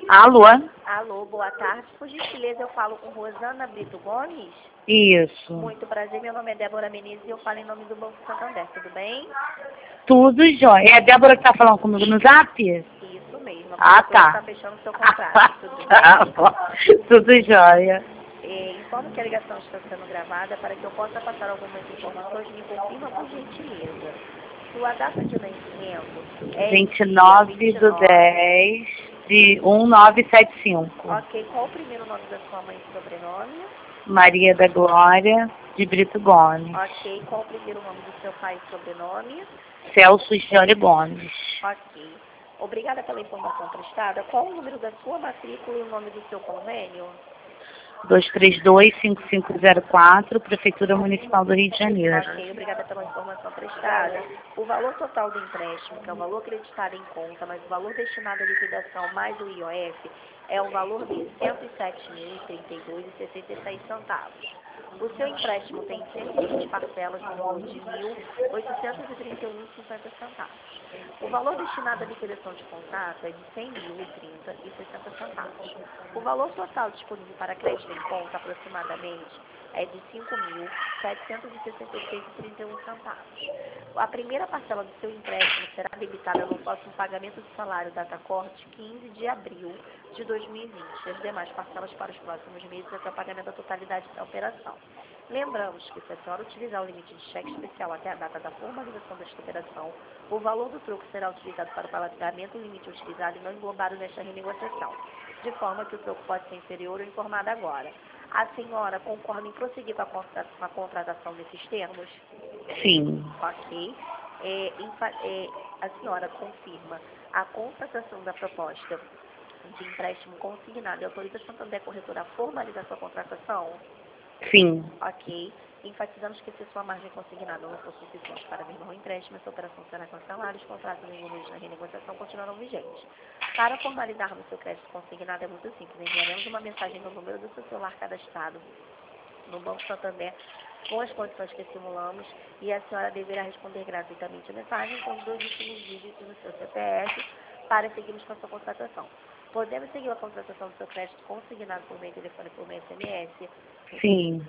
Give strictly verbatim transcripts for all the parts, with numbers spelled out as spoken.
Alô? Alô, boa tarde. Por gentileza, eu falo com Rosana Brito Gomes. Isso. Muito prazer, meu nome é Débora Menezes e eu falo em nome do Banco Santander, tudo bem? Tudo jóia. É a Débora que tá falando comigo no zap? Isso mesmo, a Ah, corretora tá. está fechando o seu contrato, tudo bem? Tudo jóia. É, informo que a ligação está sendo gravada para que eu possa passar algumas informações. Me confirma, por gentileza. Sua data de nascimento é vinte e dia nove do dez de mil novecentos e setenta e cinco. Ok, qual o primeiro nome da sua mãe e sobrenome? Maria da Glória de Brito Gomes. Ok, qual o primeiro nome do seu pai e sobrenome? Celso Giore Gomes. Ok. Obrigada pela informação prestada. Qual o número da sua matrícula e o nome do seu convênio? dois três dois, cinco cinco zero quatro, Prefeitura Municipal do Rio de Janeiro. Ok, obrigada pela informação prestada. O valor total do empréstimo, que é o valor acreditado em conta, mas o valor destinado à liquidação mais o I O F, é o valor de cento e sete mil e trinta e dois reais e sessenta e seis centavos. O seu empréstimo tem cento e vinte parcelas no valor de mil oitocentos e trinta e um reais e cinquenta centavos. O valor destinado à liquidação de contrato é de cem mil e trinta reais e sessenta centavos. O valor total disponível para crédito em conta, aproximadamente, é de cinco mil setecentos e sessenta e seis reais e trinta e um centavos. A primeira parcela do seu empréstimo será debitada no próximo pagamento do salário data corte, quinze de abril de dois mil e vinte. As demais parcelas para os próximos meses até o pagamento da totalidade da operação. Lembramos que, se a senhora utilizar o limite de cheque especial até a data da formalização desta operação, o valor do troco será utilizado para o pagamento do limite utilizado e não englobado nesta renegociação, de forma que o troco pode ser inferior ou informado agora. A senhora concorda em prosseguir com a, contra com a contratação desses termos? Sim. Ok. É, é, a senhora confirma a contratação da proposta de empréstimo consignado e autoriza a Santander Corretora a formalizar sua contratação? Sim. Ok. Enfatizamos que, se sua margem consignada não for suficiente para firmar o empréstimo, essa operação será cancelada e os contratos envolvidos na renegociação continuarão vigentes. Para formalizarmos seu crédito consignado é muito simples. Enviaremos uma mensagem no número do seu celular cadastrado no Banco Santander com as condições que simulamos e a senhora deverá responder gratuitamente a mensagem com os dois últimos dígitos do seu C P F para seguirmos com a sua contratação. Podemos seguir a contratação do seu crédito consignado por meio de telefone e por meio de S M S? Sim.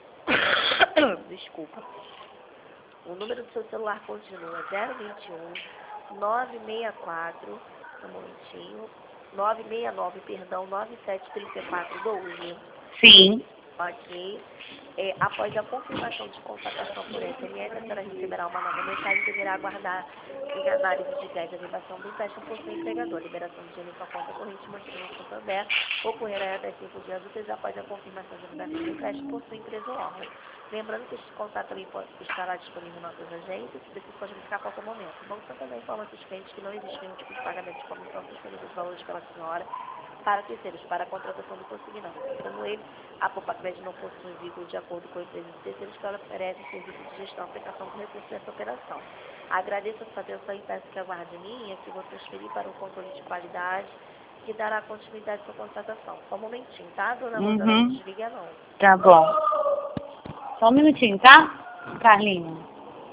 Desculpa. O número do seu celular continua zero vinte e um, nove seis quatro, um momentinho, nove seis nove, perdão, nove sete três quatro doze. Sim. Ok. É, após a confirmação de contratação por S M S, a senhora receberá uma nova mensagem e deverá aguardar em análise de gás de avivação do empréstimo por seu empregador. A liberação de dinheiro em sua conta corrente mantida no Santander ocorrerá até cinco dias úteis após a confirmação de avivação do empréstimo por sua empresa ou órgão. Lembrando que este contrato também pode, estará disponível em nossas agências, se preciso pode modificar a qualquer momento. O Banco Santander informa aos clientes que não existe nenhum tipo de pagamento de comissão suspendido dos valores pela senhora para terceiros, para a contratação do consignado. Sendo ele, a Popacred não possui vínculo de acordo com a empresa de terceiros que ela oferece serviço de gestão e aplicação do recurso dessa operação. Agradeço a sua atenção e peço que aguarde em linha, que vou transferir para o controle de qualidade, que dará continuidade à sua contratação. Só um momentinho, tá, dona Rosana? Não Uhum. desliga, não. Tá bom. Só um minutinho, tá, Carlinhos?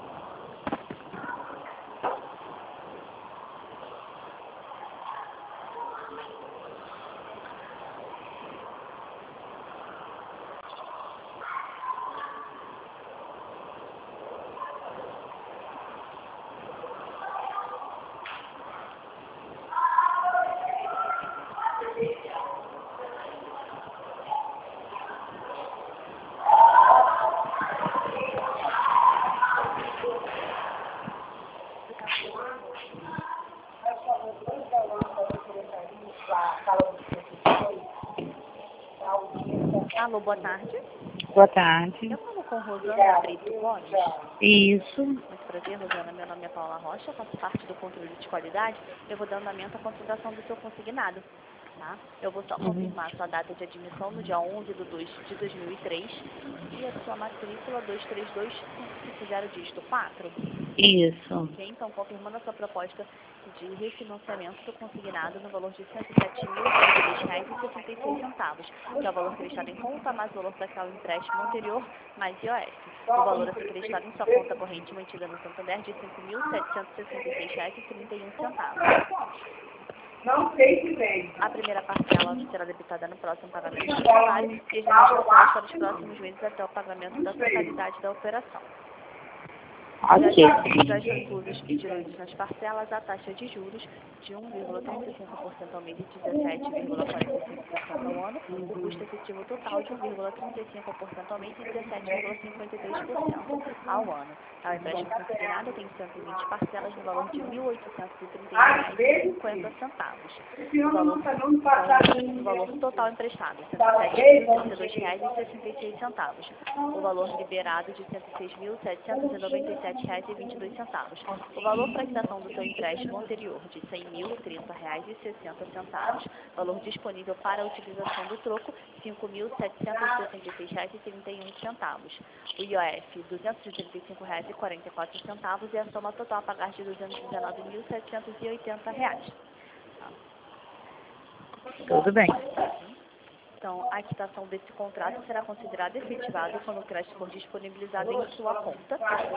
Alô, boa tarde. Boa tarde. Eu falo com Rosana Brito Gomes. Isso. Muito prazer, Rosana. Meu nome é Paula Rocha, eu faço parte do controle de qualidade. Eu vou dar andamento à contratação do seu consignado. Tá? Eu vou só Uhum. confirmar a sua data de admissão no dia onze de dois de dois mil e três e a sua matrícula dois três dois cinco cinco zero dígito quatro. Isso. Ok, então confirmando a sua proposta de refinanciamento do consignado no valor de cento e sete mil e trinta e dois reais e sessenta e seis centavos, que é o valor acreditado em conta mais o valor daquele empréstimo anterior mais I O F. O valor a ser acreditado em sua conta corrente mantida no Santander de cinco mil setecentos e sessenta e seis reais e trinta e um centavos. Não sei se vem. A primeira parcela será debitada no próximo pagamento do salário e as demais parcelas para os próximos meses até o pagamento da totalidade da operação. Ok. Já estão inclusos e diluídos nas parcelas a taxa de juros de um vírgula trinta e cinco por cento ao mês e dezessete vírgula quarenta e cinco por cento ao ano, o custo efetivo total de um vírgula trinta e cinco por cento ao mês e dezessete vírgula cinquenta e três por cento ao ano. O empréstimo consignado tem cento e vinte parcelas no valor de mil oitocentos e trinta e um reais e cinquenta centavos. O valor, o valor total emprestado, cento e sete mil e trinta e dois reais e sessenta e seis centavos. O valor liberado de cento e seis mil setecentos e noventa e sete reais e vinte e dois centavos. O valor para a quitação do seu empréstimo anterior de cem mil e trinta reais e sessenta centavos. Valor disponível para a utilização do troco, cinco mil setecentos e sessenta e seis reais e trinta e um centavos. O I O F, duzentos e trinta e cinco reais e quarenta e quatro centavos e a soma total a pagar de duzentos e dezenove mil setecentos e oitenta reais. Tudo bem. Então, a quitação desse contrato será considerada efetivada quando o crédito for disponibilizado em sua conta.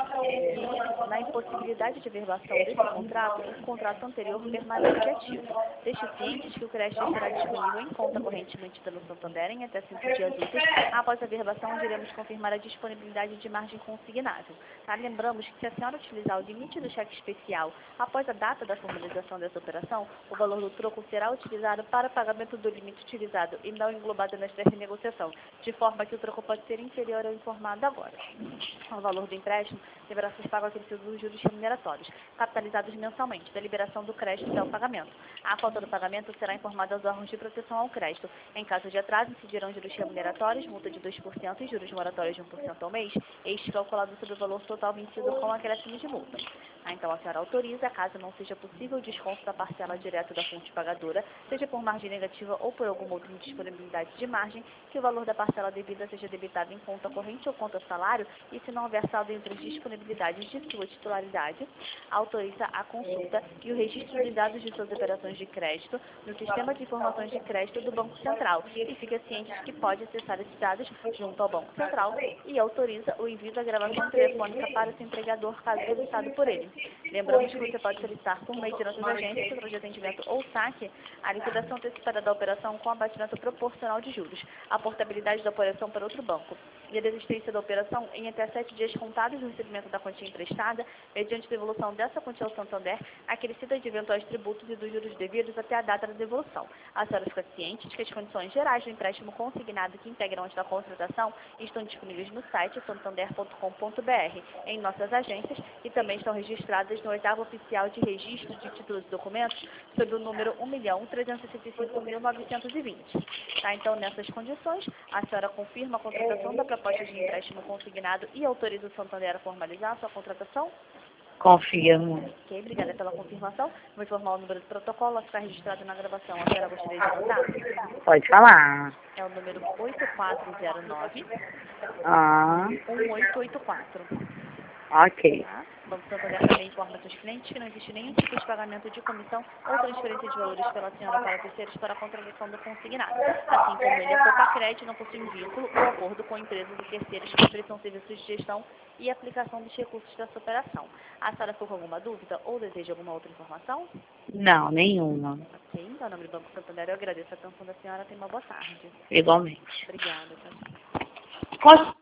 E, na impossibilidade de averbação desse contrato, o contrato anterior permanece ativo. Deixe cientes que o crédito estará disponível em conta corrente mantida no Santander em até cinco dias úteis. Após a averbação, iremos confirmar a disponibilidade de margem consignável. Tá? Lembramos que se a senhora utilizar o limite do cheque especial após a data da formalização dessa operação, o valor do troco será utilizado para pagamento do limite utilizado e não englobado nesta renegociação, de forma que o troco pode ser inferior ao informado agora. O valor do empréstimo deverá ser pago acrescido dos juros remuneratórios, capitalizados mensalmente, da liberação do crédito até o pagamento. A falta do pagamento será informada aos órgãos de proteção ao crédito. Em caso de atraso, incidirão juros remuneratórios, multa de dois por cento e juros moratórios de um por cento ao mês, este calculado sobre o valor total vencido com acréscimo de multa. Ah, então, a senhora autoriza, caso não seja possível o desconto da parcela direta da fonte pagadora, seja por margem negativa ou por alguma outra indisponibilidade de margem, que o valor da parcela devida seja debitado em conta corrente ou conta salário e, se não houver saldo entre as disponibilidades de sua titularidade, autoriza a consulta e o registro dos dados de suas operações de crédito no Sistema de Informações de Crédito do Banco Central e fica ciente de que pode acessar esses dados junto ao Banco Central e autoriza o envio da gravação telefônica para o seu empregador, caso solicitado por ele. Lembramos que você pode solicitar por meio de nossas agências, centro de atendimento ou saque, a liquidação antecipada da operação com abatimento proporcional de juros, a portabilidade da operação para outro banco e a desistência da operação em até sete dias contados do recebimento da quantia emprestada, mediante devolução dessa quantia ao Santander, acrescida de eventuais tributos e dos juros devidos até a data da devolução. A senhora fica ciente de que as condições gerais do empréstimo consignado que integram esta contratação estão disponíveis no site santander ponto com ponto br, em nossas agências, e também estão registradas no oitavo oficial de registro de títulos e documentos sob o número um milhão trezentos e sessenta e cinco mil novecentos e vinte. Tá? Então, nessas condições, a senhora confirma a contratação da proposta de empréstimo consignado e autoriza o Santander a formalizar a sua contratação? Confirmo. Ok, obrigada pela confirmação. Vou informar o número do protocolo a ficar registrado na gravação. A senhora gostaria de anotar? Pode falar. É o número oito quatro zero nove, Ah, um oito oito quatro. ok. Tá? O Banco Santander também informa aos seus clientes que não existe nenhum tipo de pagamento de comissão ou transferência de valores pela senhora para terceiros para a contratação do consignado. Assim como ele, a Copacred não possui um vínculo ou acordo com empresas e terceiros que prestam serviços de gestão e aplicação dos recursos dessa operação. A senhora ficou com alguma dúvida ou deseja alguma outra informação? Não, nenhuma. Ok, então, em nome do Banco Santander, eu agradeço a atenção da senhora. Tenha uma boa tarde. Igualmente. Obrigada. Tchau, tchau. Posso